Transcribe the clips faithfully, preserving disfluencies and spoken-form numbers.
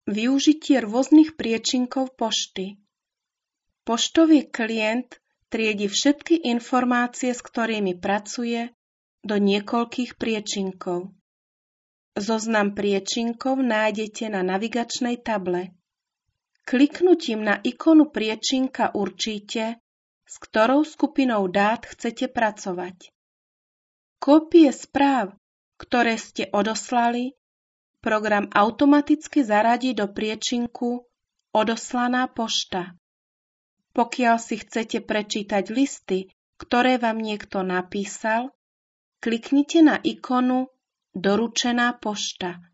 Využitie rôznych priečinkov pošty. Poštový klient triedi všetky informácie, s ktorými pracuje, do niekoľkých priečinkov. Zoznam priečinkov nájdete na navigačnej table. Kliknutím na ikonu priečinka určíte, s ktorou skupinou dát chcete pracovať. Kópie správ, ktoré ste odoslali, program automaticky zaradí do priečinku Odoslaná pošta. Pokiaľ si chcete prečítať listy, ktoré vám niekto napísal, kliknite na ikonu Doručená pošta.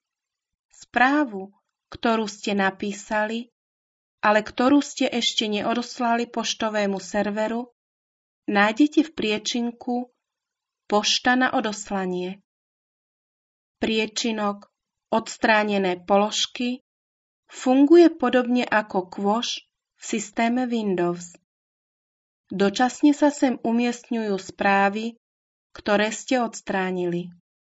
Správu, ktorú ste napísali, ale ktorú ste ešte neodoslali poštovému serveru, nájdete v priečinku Pošta na odoslanie. Priečinok Odstránené položky funguje podobne ako kôš v systéme Windows. Dočasne sa sem umiestňujú správy, ktoré ste odstránili.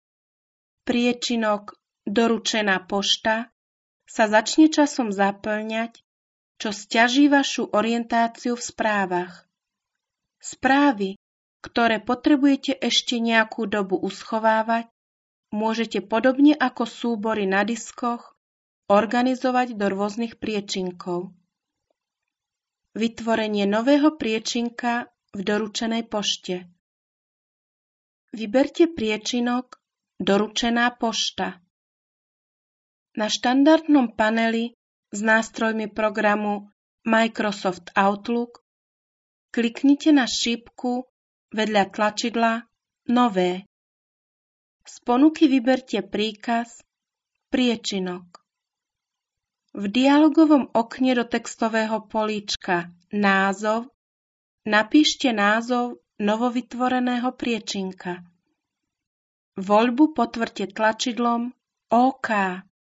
Priečinok Doručená pošta sa začne časom zapĺňať, čo sťaží vašu orientáciu v správach. Správy, ktoré potrebujete ešte nejakú dobu uschovávať, môžete podobne ako súbory na diskoch organizovať do rôznych priečinkov. Vytvorenie nového priečinka v doručenej pošte. Vyberte priečinok Doručená pošta. Na štandardnom paneli s nástrojmi programu Microsoft Outlook kliknite na šípku vedľa tlačidla Nové. Z ponuky vyberte príkaz Priečinok. V dialogovom okne do textového políčka Názov napíšte názov novovytvoreného priečinka. Voľbu potvrďte tlačidlom OK.